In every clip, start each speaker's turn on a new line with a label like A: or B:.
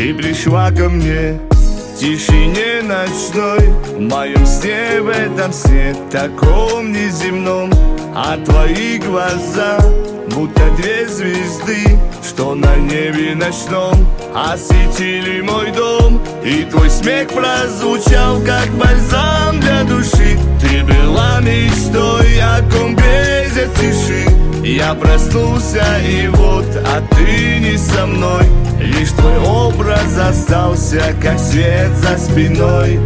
A: Ты пришла ко мне в тишине ночной, в моем сне, в этом сне таком неземном. А твои глаза, будто две звезды, что на небе ночном осветили мой дом. И твой смех прозвучал, как бальзам для души. Ты была мечтой, о ком грезят тиши. Я проснулся, и вот, а ты не со мной. Лишь твой образ остался, как свет за спиной.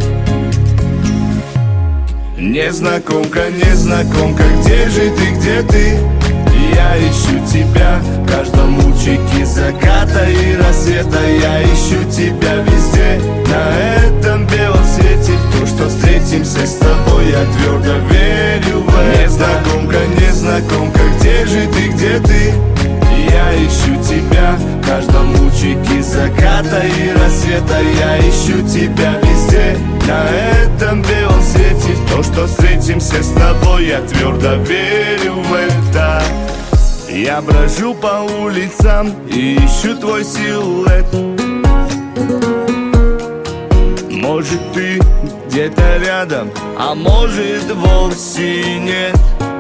A: Незнакомка, незнакомка, где же ты, где ты? Я ищу тебя в каждом лучике заката и рассвета. Я ищу тебя везде, на этом белом свете. В то, что встретимся с тобой, я твердо верю в это. Незнакомка, незнакомка, где же ты, где ты? Я ищу тебя в каждом лучике заката и рассвета. Я ищу тебя везде, на этом белом свете. В то, что встретимся с тобой, я твердо верю в это. Я брожу по улицам и ищу твой силуэт. Может, ты где-то рядом, а может, вовсе нет.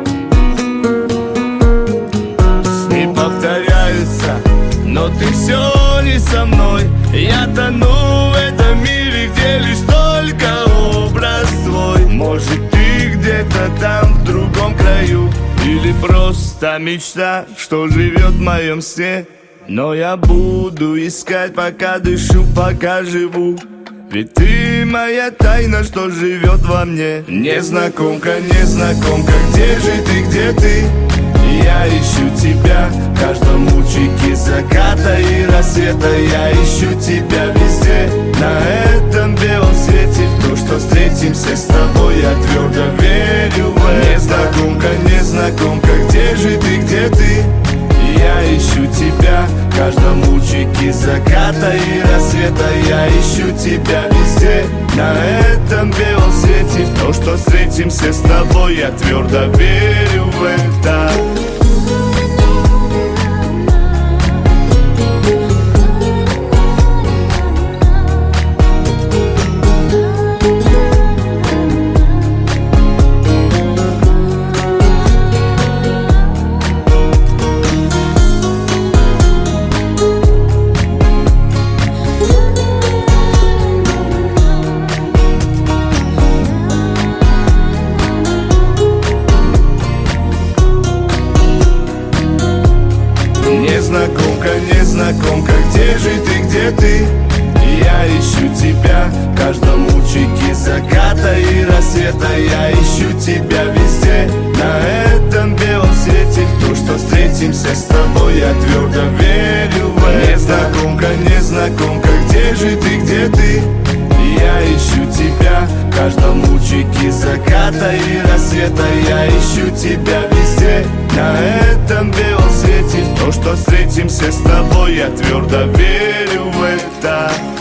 A: Сны повторяются, но ты все не со мной. Я тону в этом мире, где лишь только образ твой. Может, ты где-то там, в другом краю, или просто мечта, что живет в моем сне. Но я буду искать, пока дышу, пока живу. Ведь ты моя тайна, что живет во мне. Незнакомка, незнакомка, где же ты, где ты? Я ищу тебя в каждом лучике заката и рассвета. Я ищу тебя везде, на этом белом свете. В то, что встретимся с тобой, я твердо верю в это. Незнакомка, незнакомка, где же ты, где ты? Я ищу тебя в каждом лучике заката и рассвета. Я ищу тебя везде, на этом белом свете. В то, что встретимся с тобой, я твердо верю в это. Незнакомка, незнакомка, где же ты, где ты? Я ищу тебя в каждом лучике заката и рассвета. Я ищу тебя везде, на этом белом свете. В то, что встретимся с тобой, я твердо верю в это. Незнакомка, незнакомка, где же ты, где ты? Я ищу тебя в каждом лучике заката и рассвета. Я ищу тебя везде, на этом белом свете. В то, что встретимся с тобой, я твердо верю в это.